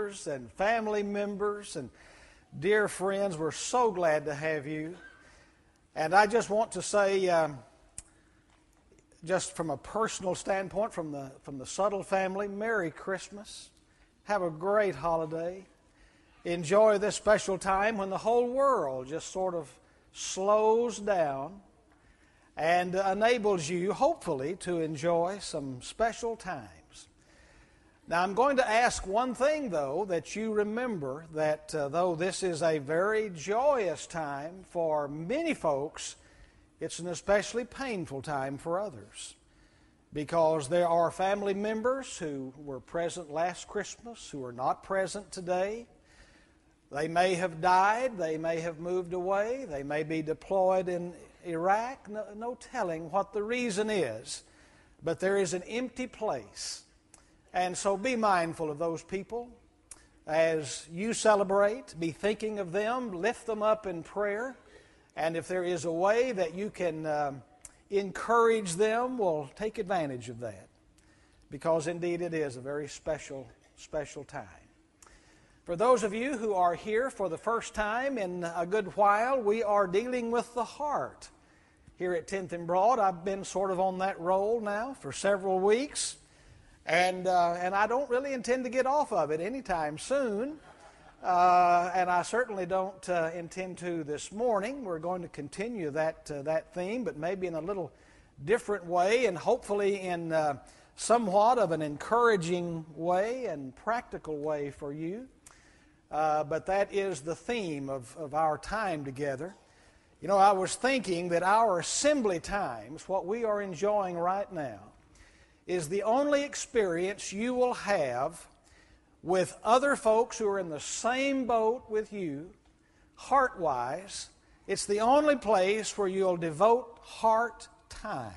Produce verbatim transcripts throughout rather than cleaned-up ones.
neighbors and family members and dear friends. We're so glad to have you. And I just want to say, um, just from a personal standpoint, from the from the Subtle family, Merry Christmas. Have a great holiday. Enjoy this special time when the whole world just sort of slows down and enables you, hopefully, to enjoy some special times. Now, I'm going to ask one thing, though, that you remember, that uh, though this is a very joyous time for many folks, it's an especially painful time for others, because there are family members who were present last Christmas who are not present today. They may have died, they may have moved away, they may be deployed in Iraq, no, no telling what the reason is, but there is an empty place. And so be mindful of those people as you celebrate. Be thinking of them, lift them up in prayer, and if there is a way that you can uh, encourage them, well, take advantage of that, because indeed it is a very special, special time. For those of you who are here for the first time in a good while, we are dealing with the heart here at tenth and Broad. I've been sort of on that roll now for several weeks, and uh, and I don't really intend to get off of it anytime soon, uh, and I certainly don't uh, intend to this morning. We're going to continue that uh, that theme, but maybe in a little different way, and hopefully in uh, somewhat of an encouraging way and practical way for you. Uh, but that is the theme of, of our time together. You know, I was thinking that our assembly times, what we are enjoying right now, is the only experience you will have with other folks who are in the same boat with you, heart-wise. It's the only place where you'll devote heart time.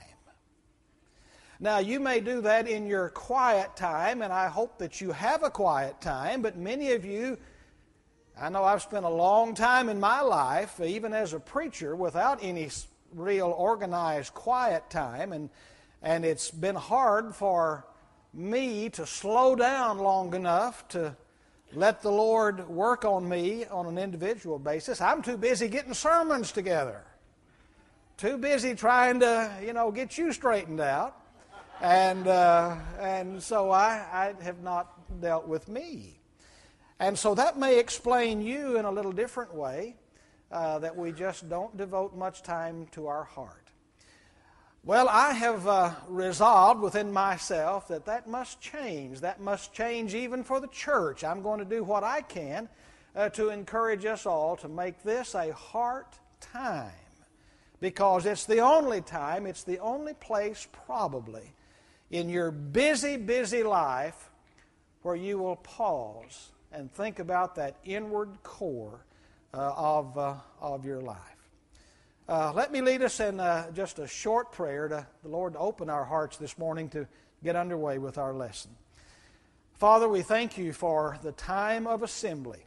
Now, you may do that in your quiet time, and I hope that you have a quiet time, but many of you, I know I've spent a long time in my life, even as a preacher, without any real organized quiet time, and and it's been hard for me to slow down long enough to let the Lord work on me on an individual basis. I'm too busy getting sermons together, too busy trying to, you know, get you straightened out, and uh, and so I, I have not dealt with me. And so that may explain you in a little different way, uh, that we just don't devote much time to our heart. Well, I have uh, resolved within myself that that must change. That must change even for the church. I'm going to do what I can uh, to encourage us all to make this a heart time, because it's the only time, it's the only place probably in your busy, busy life where you will pause and think about that inward core uh, of, uh, of your life. Uh, let me lead us in uh, just a short prayer to the Lord to open our hearts this morning to get underway with our lesson. Father, we thank you for the time of assembly.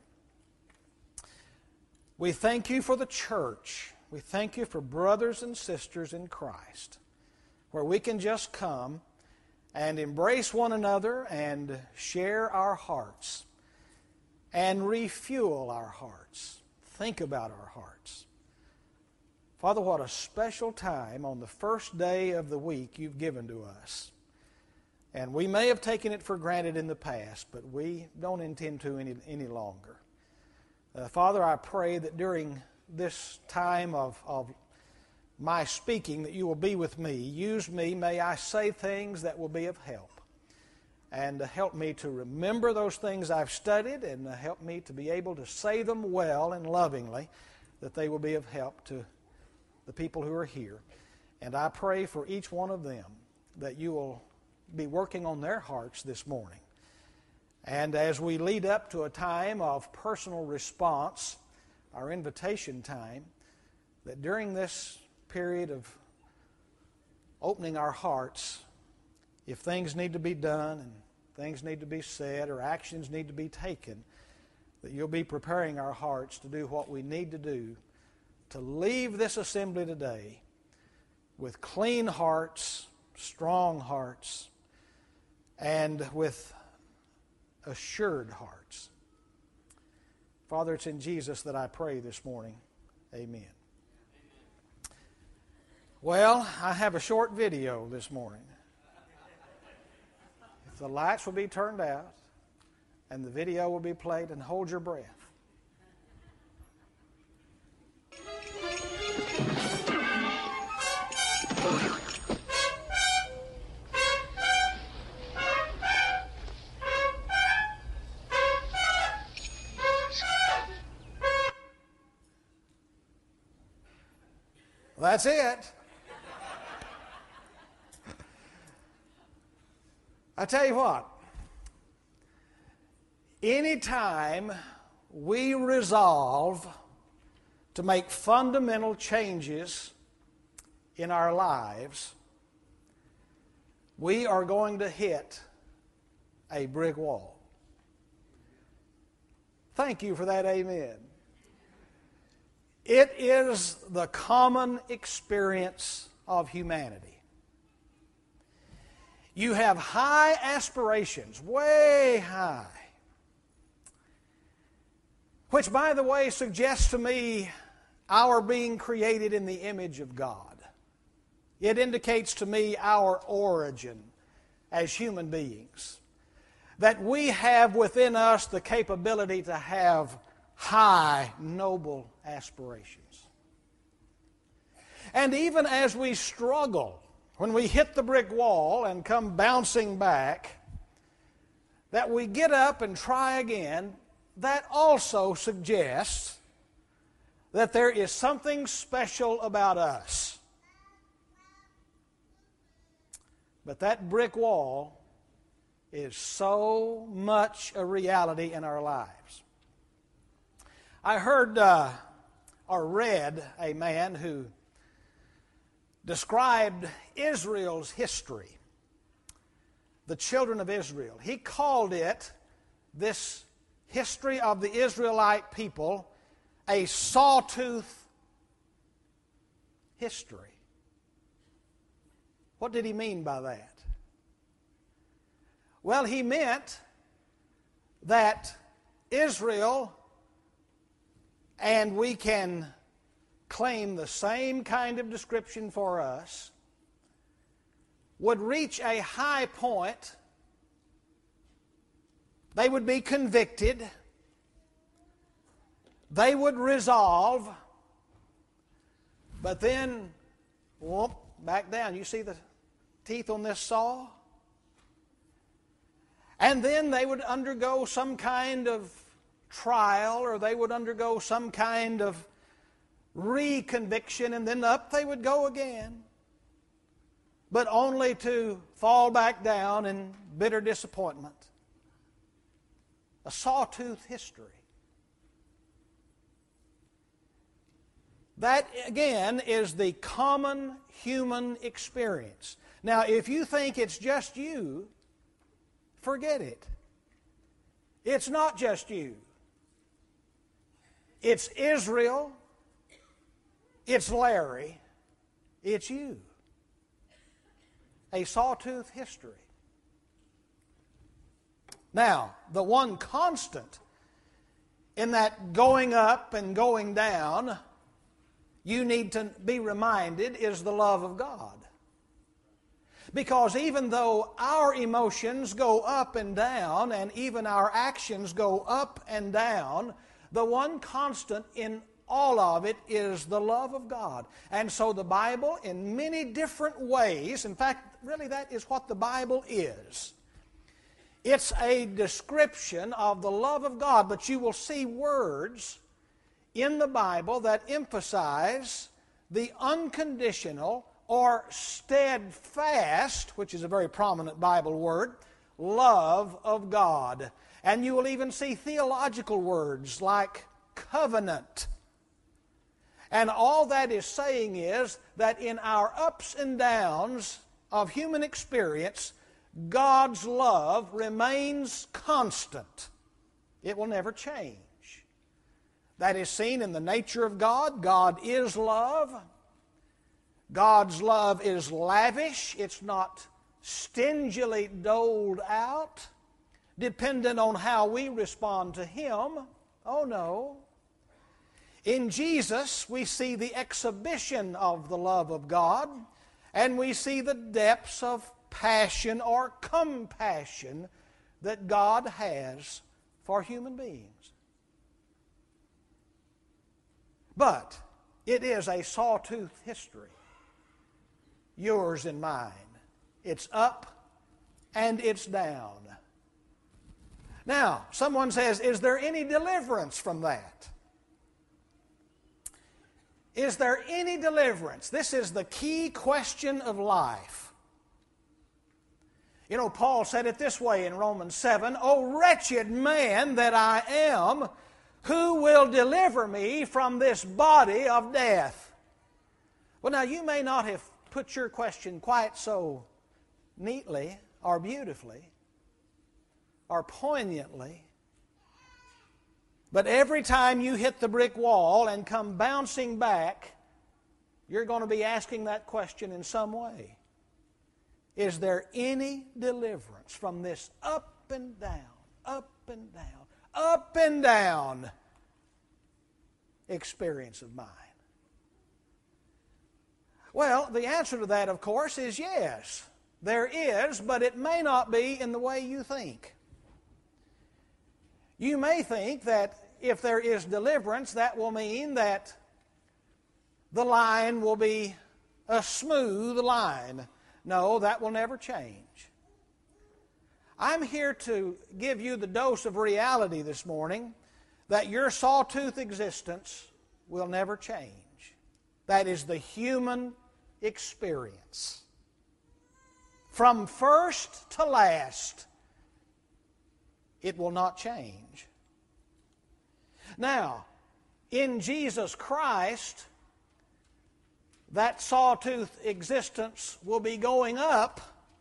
We thank you for the church. We thank you for brothers and sisters in Christ, where we can just come and embrace one another and share our hearts and refuel our hearts, think about our hearts. Father, what a special time on the first day of the week you've given to us. And we may have taken it for granted in the past, but we don't intend to any, any longer. Uh, Father, I pray that during this time of, of my speaking that you will be with me. Use me. May I say things that will be of help. And help me to remember those things I've studied, and help me to be able to say them well and lovingly, that they will be of help to the people who are here. And I pray for each one of them that you will be working on their hearts this morning. And as we lead up to a time of personal response, our invitation time, that during this period of opening our hearts, if things need to be done and things need to be said or actions need to be taken, that you'll be preparing our hearts to do what we need to do to leave this assembly today with clean hearts, strong hearts, and with assured hearts Father, it's in Jesus that I pray this morning. Amen. Well, I have a short video this morning. If the lights will be turned out and the video will be played, and hold your breath. That's it. I tell you what, anytime we resolve to make fundamental changes in our lives, we are going to hit a brick wall. Thank you for that amen. It is the common experience of humanity. You have high aspirations, way high, which, by the way, suggests to me our being created in the image of God. It indicates to me our origin as human beings, that we have within us the capability to have high, noble aspirations. And even as we struggle, when we hit the brick wall and come bouncing back, that we get up and try again, that also suggests that there is something special about us. But that brick wall is so much a reality in our lives. I heard uh, or read a man who described Israel's history, the children of Israel. He called it, this history of the Israelite people, a sawtooth history. What did he mean by that? Well, he meant that Israel, and we can claim the same kind of description for us, would reach a high point. They would be convicted. They would resolve. But then, whoop, back down. You see the teeth on this saw? And then they would undergo some kind of trial, or they would undergo some kind of reconviction, and then up they would go again, but only to fall back down in bitter disappointment. A sawtooth history. That, again, is the common human experience. Now, if you think it's just you, forget it. It's not just you. It's Israel. It's Larry. It's you. A sawtooth history. Now, the one constant in that going up and going down, you need to be reminded, is the love of God. Because even though our emotions go up and down, and even our actions go up and down, the one constant in all of it is the love of God. And so the Bible, in many different ways, in fact, really that is what the Bible is. It's a description of the love of God, but you will see words in the Bible that emphasize the unconditional or steadfast, which is a very prominent Bible word, love of God. And you will even see theological words like covenant. And all that is saying is that in our ups and downs of human experience, God's love remains constant. It will never change. That is seen in the nature of God. God is love. God's love is lavish. It's not stingily doled out, dependent on how we respond to Him. Oh no. In Jesus, we see the exhibition of the love of God, and we see the depths of passion or compassion that God has for human beings. But it is a sawtooth history, yours and mine. It's up and it's down. Now, someone says, is there any deliverance from that? Is there any deliverance? This is the key question of life. You know, Paul said it this way in Romans seven, "O wretched man that I am, who will deliver me from this body of death?" Well, now, you may not have put your question quite so neatly or beautifully or poignantly, but every time you hit the brick wall and come bouncing back, you're going to be asking that question in some way. Is there any deliverance from this up and down, up and down, up and down experience of mine? Well, the answer to that, of course, is yes. There is, but it may not be in the way you think. You may think that if there is deliverance, that will mean that the line will be a smooth line. No, that will never change. I'm here to give you the dose of reality this morning that your sawtooth existence will never change. That is the human experience. From first to last, it will not change. Now, in Jesus Christ, that sawtooth existence will be going up.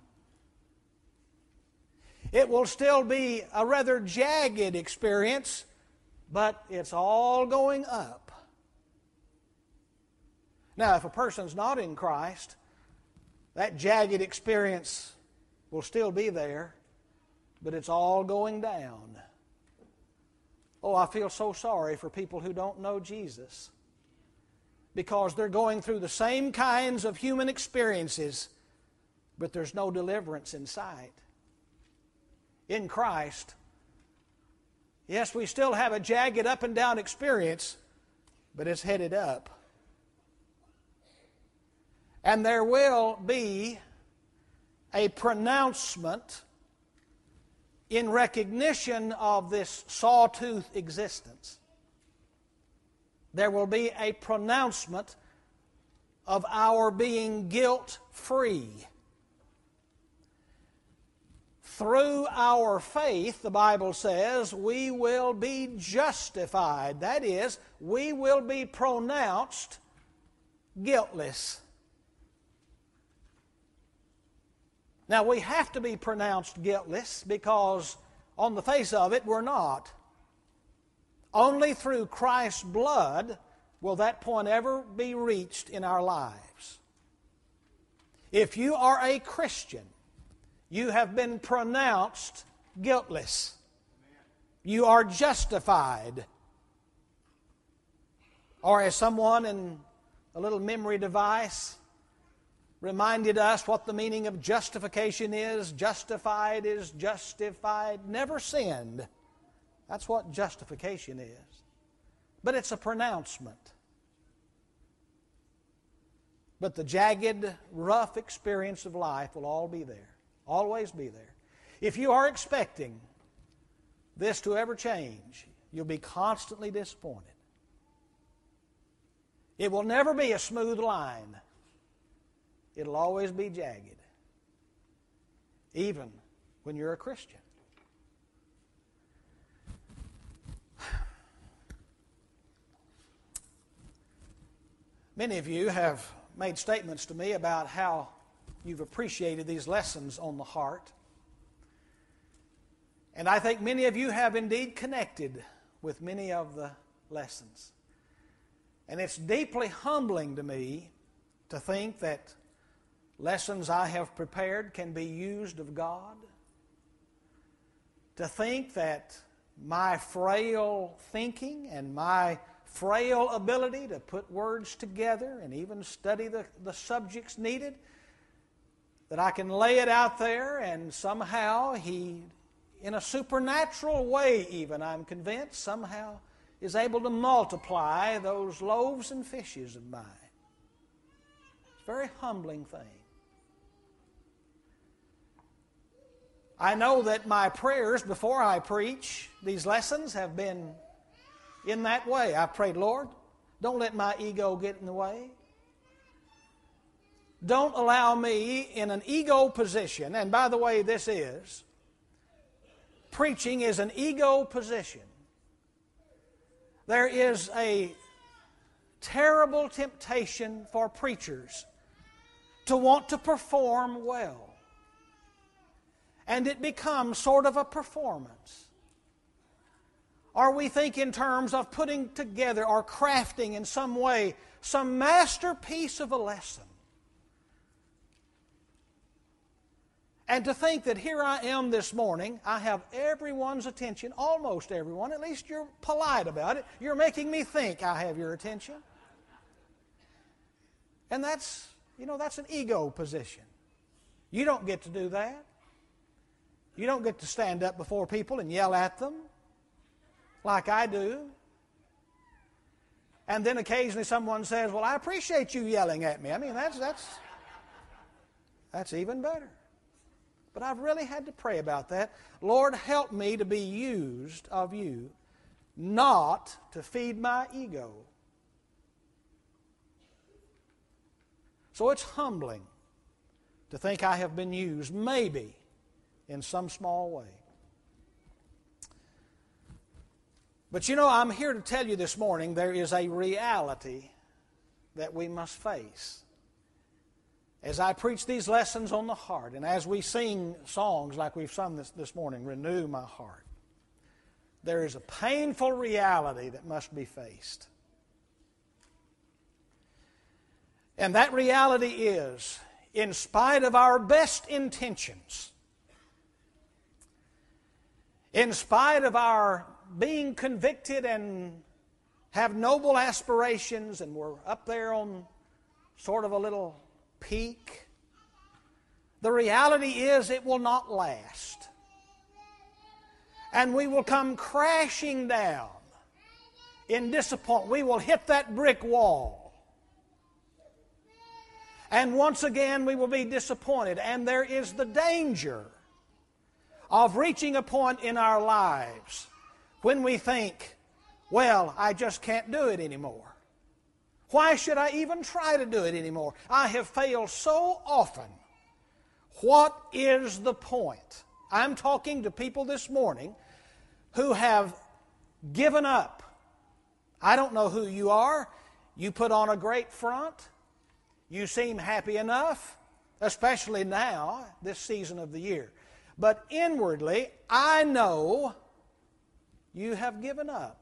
It will still be a rather jagged experience, but it's all going up. Now, if a person's not in Christ, that jagged experience will still be there, but it's all going down. Oh, I feel so sorry for people who don't know Jesus, because they're going through the same kinds of human experiences, but there's no deliverance in sight. In Christ, yes, we still have a jagged up and down experience, but it's headed up. And there will be a pronouncement in recognition of this sawtooth existence. There will be a pronouncement of our being guilt-free. Through our faith, the Bible says, we will be justified. That is, we will be pronounced guiltless. Now, we have to be pronounced guiltless because, on the face of it, we're not. Only through Christ's blood will that point ever be reached in our lives. If you are a Christian, you have been pronounced guiltless. You are justified. Or as someone in a little memory device reminded us what the meaning of justification is. Justified is justified, never sinned. That's what justification is. But it's a pronouncement. But the jagged, rough experience of life will all be there. Always be there. If you are expecting this to ever change, you'll be constantly disappointed. It will never be a smooth line. It'll always be jagged, even when you're a Christian. Many of you have made statements to me about how you've appreciated these lessons on the heart. And I think many of you have indeed connected with many of the lessons. And it's deeply humbling to me to think that lessons I have prepared can be used of God. To think that my frail thinking and my frail ability to put words together and even study the, the subjects needed, that I can lay it out there and somehow He, in a supernatural way even, I'm convinced, somehow is able to multiply those loaves and fishes of mine. It's a very humbling thing. I know that my prayers before I preach these lessons have been in that way. I've prayed, Lord, don't let my ego get in the way. Don't allow me in an ego position, and by the way, this is, preaching is an ego position. There is a terrible temptation for preachers to want to perform well. And it becomes sort of a performance. Or we think in terms of putting together or crafting in some way some masterpiece of a lesson. And to think that here I am this morning, I have everyone's attention, almost everyone, at least you're polite about it. You're making me think I have your attention. And that's, you know, that's an ego position. You don't get to do that. You don't get to stand up before people and yell at them like I do. And then occasionally someone says, well, I appreciate you yelling at me. I mean, that's, that's, that's even better. But I've really had to pray about that. Lord, help me to be used of you, not to feed my ego. So it's humbling to think I have been used, maybe, in some small way. But you know, I'm here to tell you this morning there is a reality that we must face. As I preach these lessons on the heart, and as we sing songs like we've sung this, this morning, Renew My Heart, there is a painful reality that must be faced. And that reality is, in spite of our best intentions, in spite of our being convicted and have noble aspirations, and we're up there on sort of a little peak, the reality is it will not last. And we will come crashing down in disappointment. We will hit that brick wall. And once again we will be disappointed. And there is the danger of reaching a point in our lives when we think, well, I just can't do it anymore. Why should I even try to do it anymore? I have failed so often. What is the point? I'm talking to people this morning who have given up. I don't know who you are. You put on a great front. You seem happy enough, especially now, this season of the year. But inwardly, I know you have given up.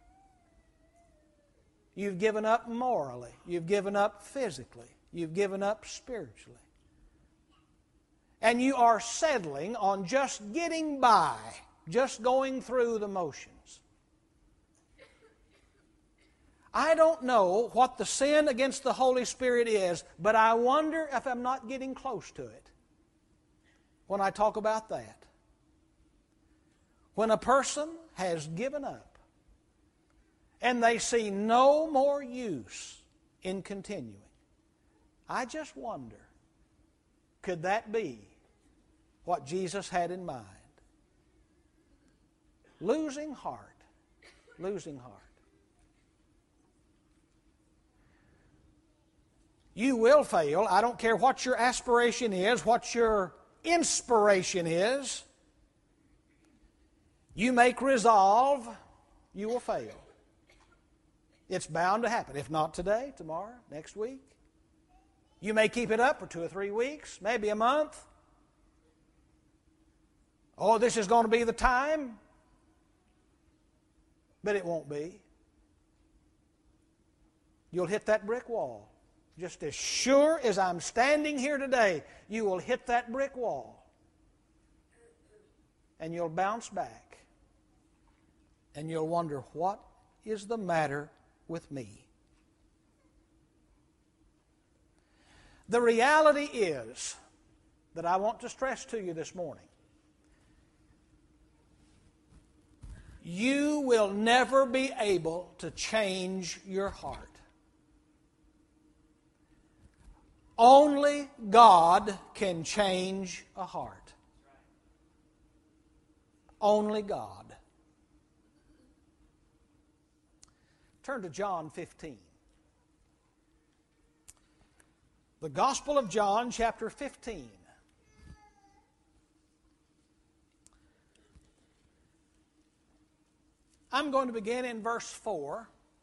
You've given up morally. You've given up physically. You've given up spiritually. And you are settling on just getting by, just going through the motions. I don't know what the sin against the Holy Spirit is, but I wonder if I'm not getting close to it when I talk about that. When a person has given up, and they see no more use in continuing, I just wonder, could that be what Jesus had in mind? Losing heart. Losing heart. You will fail. I don't care what your aspiration is, what your inspiration is. You make resolve, you will fail. It's bound to happen. If not today, tomorrow, next week. You may keep it up for two or three weeks, maybe a month. Oh, this is going to be the time. But it won't be. You'll hit that brick wall. Just as sure as I'm standing here today, you will hit that brick wall. And you'll bounce back. And you'll wonder, what is the matter with me? The reality is that I want to stress to you this morning. You will never be able to change your heart. Only God can change a heart. Only God. Turn to John fifteen. The Gospel of John, chapter fifteen. I'm going to begin in verse four.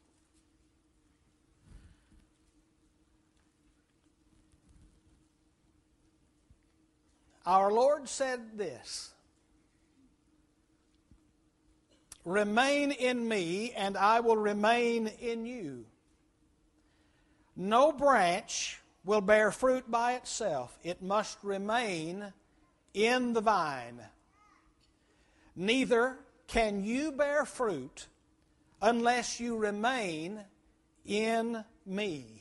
Our Lord said this, "Remain in me, and I will remain in you. No branch will bear fruit by itself. It must remain in the vine. Neither can you bear fruit unless you remain in me.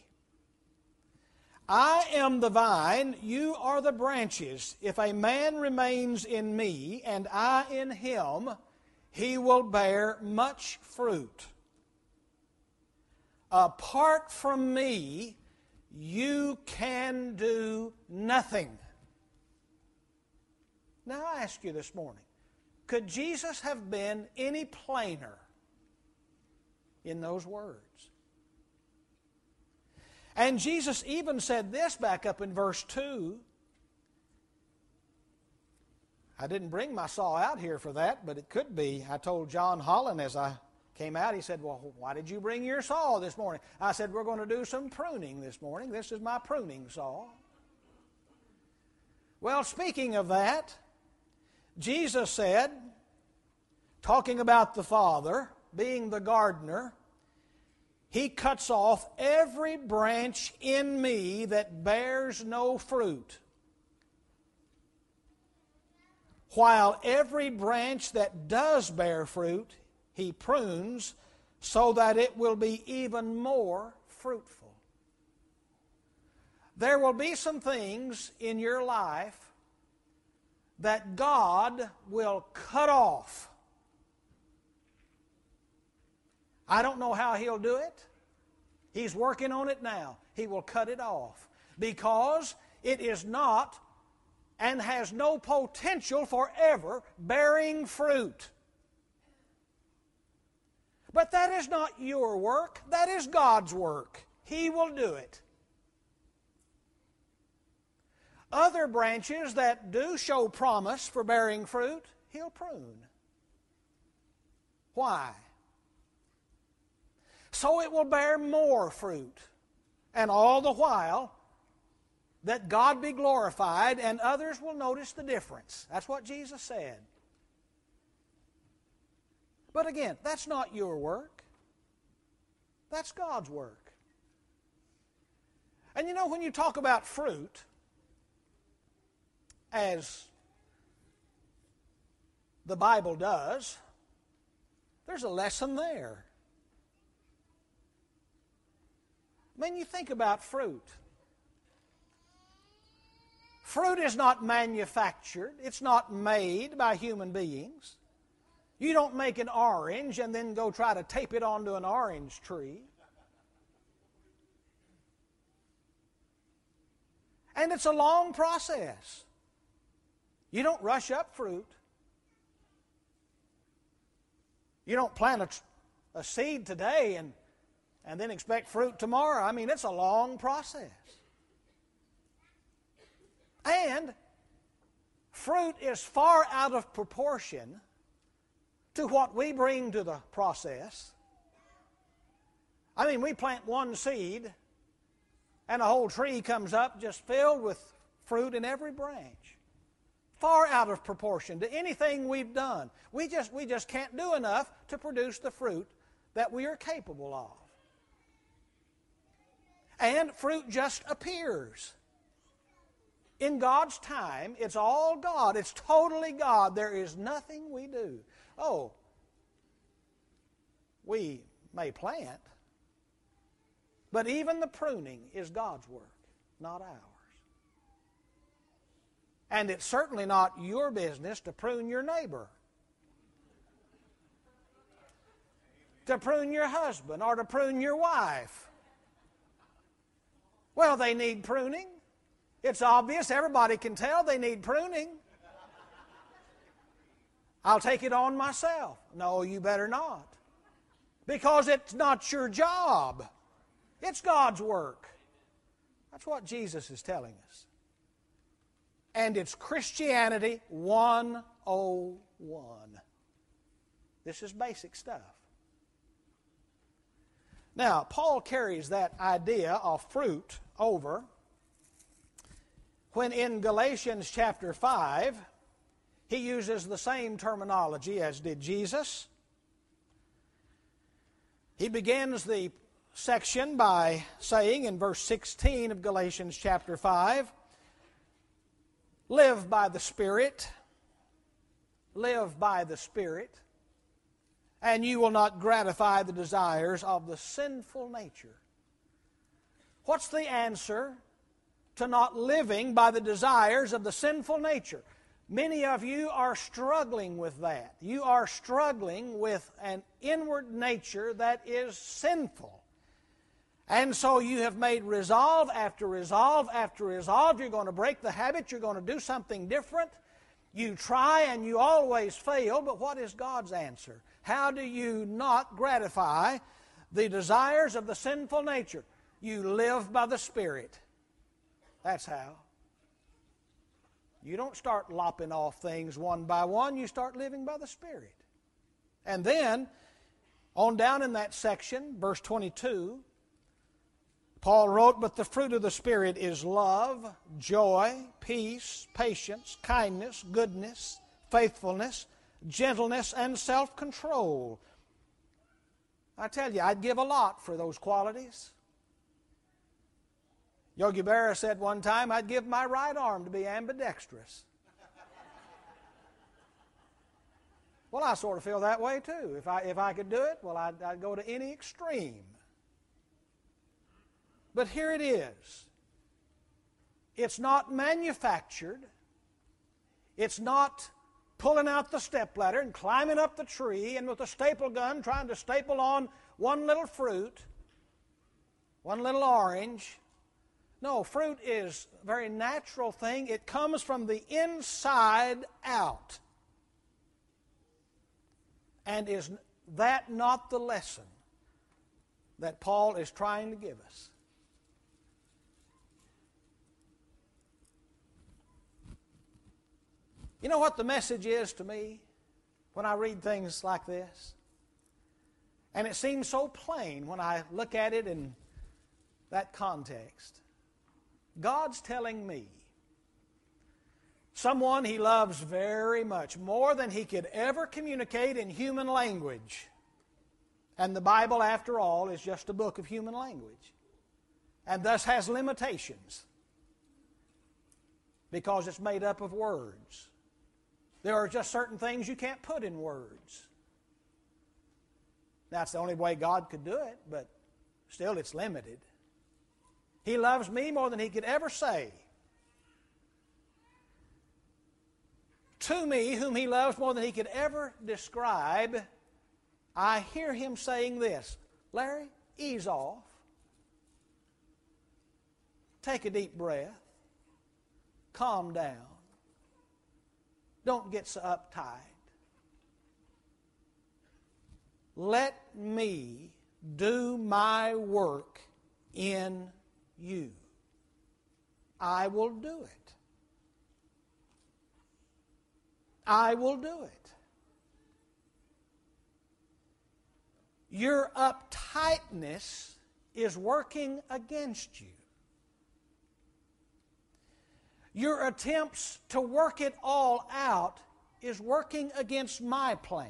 I am the vine, you are the branches. If a man remains in me, and I in him, he will bear much fruit. Apart from me, you can do nothing." Now I ask you this morning, could Jesus have been any plainer in those words? And Jesus even said this back up in verse two. I didn't bring my saw out here for that, but it could be. I told John Holland as I came out, he said, "Well, why did you bring your saw this morning?" I said, "We're going to do some pruning this morning. This is my pruning saw." Well, speaking of that, Jesus said, talking about the Father being the gardener, He cuts off every branch in me that bears no fruit, while every branch that does bear fruit, He prunes so that it will be even more fruitful. There will be some things in your life that God will cut off. I don't know how He'll do it. He's working on it now. He will cut it off because it is not and has no potential for ever bearing fruit. But that is not your work. That is God's work. He will do it. Other branches that do show promise for bearing fruit, He'll prune. Why? So it will bear more fruit. And all the while, that God be glorified and others will notice the difference. That's what Jesus said. But again, that's not your work. That's God's work. And you know, when you talk about fruit, as the Bible does, there's a lesson there. I mean, you think about fruit. Fruit is not manufactured. It's not made by human beings. You don't make an orange and then go try to tape it onto an orange tree. And it's a long process. You don't rush up fruit. You don't plant a, a seed today and, and then expect fruit tomorrow. I mean, it's a long process. And fruit is far out of proportion to what we bring to the process. I mean, we plant one seed and a whole tree comes up just filled with fruit in every branch. Far out of proportion to anything we've done. We just, we just can't do enough to produce the fruit that we are capable of. And fruit just appears. In God's time, it's all God. It's totally God. There is nothing we do. Oh, we may plant, but even the pruning is God's work, not ours. And it's certainly not your business to prune your neighbor, to prune your husband, or to prune your wife. Well, they need pruning. It's obvious. Everybody can tell they need pruning. I'll take it on myself. No, you better not. Because it's not your job. It's God's work. That's what Jesus is telling us. And it's Christianity one oh one. This is basic stuff. Now, Paul carries that idea of fruit over when in Galatians chapter five, he uses the same terminology as did Jesus. He begins the section by saying in verse sixteen of Galatians chapter five, live by the Spirit, live by the Spirit, and you will not gratify the desires of the sinful nature. What's the answer to not living by the desires of the sinful nature? Many of you are struggling with that. You are struggling with an inward nature that is sinful. And so you have made resolve after resolve after resolve. You're going to break the habit. You're going to do something different. You try and you always fail, but what is God's answer? How do you not gratify the desires of the sinful nature? You live by the Spirit. That's how. You don't start lopping off things one by one. You start living by the Spirit. And then, on down in that section, verse twenty-two, Paul wrote, but the fruit of the Spirit is love, joy, peace, patience, kindness, goodness, faithfulness, gentleness, and self-control. I tell you, I'd give a lot for those qualities. Yogi Berra said one time, I'd give my right arm to be ambidextrous. Well, I sort of feel that way too. If I, if I could do it, well, I'd, I'd go to any extreme. But here it is. It's not manufactured. It's not pulling out the stepladder and climbing up the tree and with a staple gun trying to staple on one little fruit, one little orange. No, fruit is a very natural thing. It comes from the inside out. And is that not the lesson that Paul is trying to give us? You know what the message is to me when I read things like this? And it seems so plain when I look at it in that context. God's telling me, someone he loves very much, more than he could ever communicate in human language. And the Bible, after all, is just a book of human language. And thus has limitations. Because it's made up of words. There are just certain things you can't put in words. That's the only way God could do it, but still it's limited. He loves me more than he could ever say. To me, whom he loves more than he could ever describe, I hear him saying this, Larry, ease off. Take a deep breath. Calm down. Don't get so uptight. Let me do my work in you. I will do it. I will do it. Your uptightness is working against you. Your attempts to work it all out is working against my plan.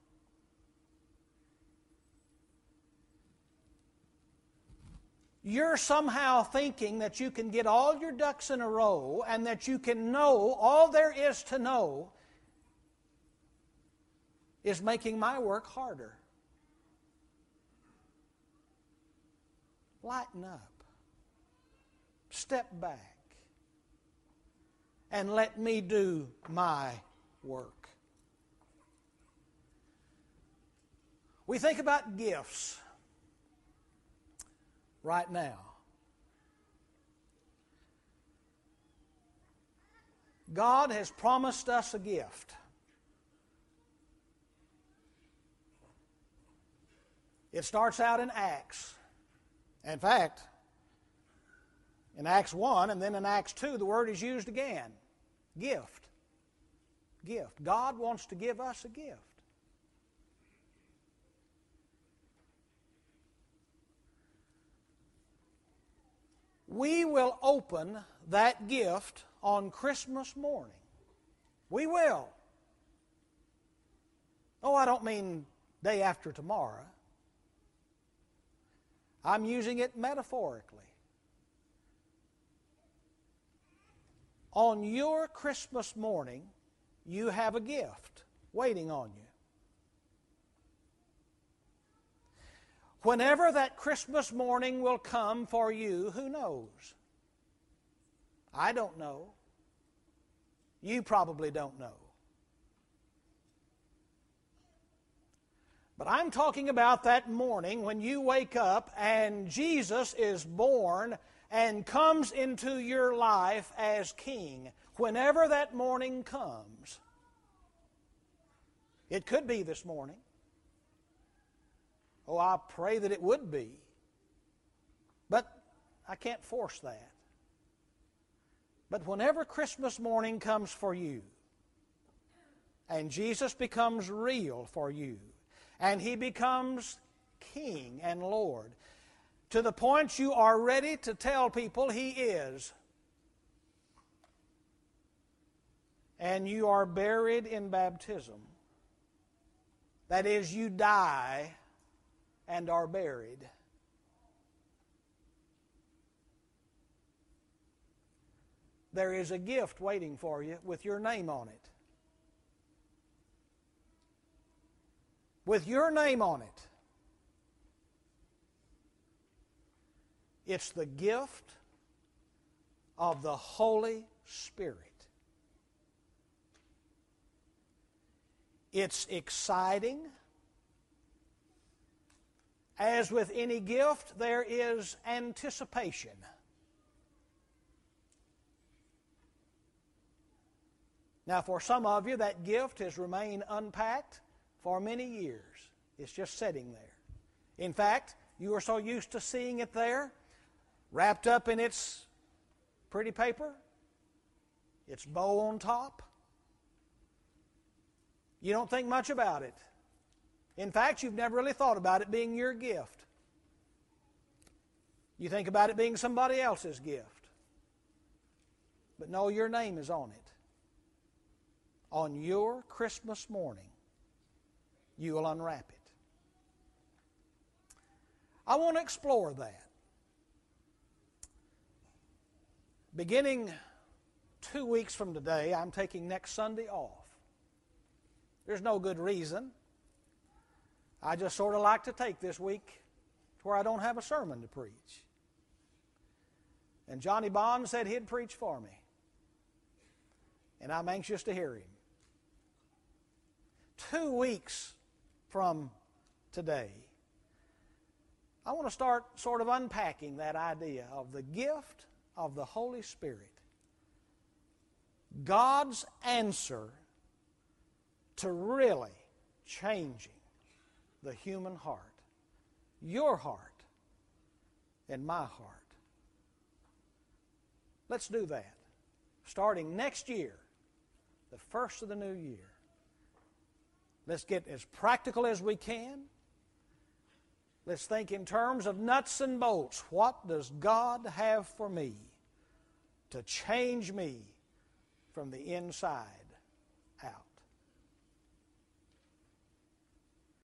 You're somehow thinking that you can get all your ducks in a row and that you can know all there is to know is making my work harder. lighten up. Step back. And let me do my work. We think about gifts right now. God has promised us a gift. It starts out in Acts. In fact, in Acts one and then in Acts two, the word is used again. Gift. Gift. God wants to give us a gift. We will open that gift on Christmas morning. We will. Oh, I don't mean day after tomorrow. I'm using it metaphorically. On your Christmas morning, you have a gift waiting on you. Whenever that Christmas morning will come for you, who knows? I don't know. You probably don't know. But I'm talking about that morning when you wake up and Jesus is born and comes into your life as King. Whenever that morning comes, it could be this morning. Oh, I pray that it would be. But I can't force that. But whenever Christmas morning comes for you, and Jesus becomes real for you, and He becomes King and Lord, to the point you are ready to tell people He is, and you are buried in baptism, that is, you die and are buried. There is a gift waiting for you with your name on it. With your name on it. It's the gift of the Holy Spirit. It's exciting. As with any gift, there is anticipation. Now, for some of you, that gift has remained unpacked for many years. It's just sitting there. In fact, you are so used to seeing it there, wrapped up in its pretty paper, its bow on top. You don't think much about it. In fact, you've never really thought about it being your gift. You think about it being somebody else's gift. But no, your name is on it. On your Christmas morning, you will unwrap it. I want to explore that. Beginning two weeks from today, I'm taking next Sunday off. There's no good reason. I just sort of like to take this week to where I don't have a sermon to preach. And Johnny Bond said he'd preach for me. And I'm anxious to hear him. Two weeks from today, I want to start sort of unpacking that idea of the gift of the Holy Spirit. God's answer to really changing the human heart, your heart and my heart. Let's do that. Starting next year, the first of the new year. Let's get as practical as we can. Let's think in terms of nuts and bolts. What does God have for me to change me from the inside out?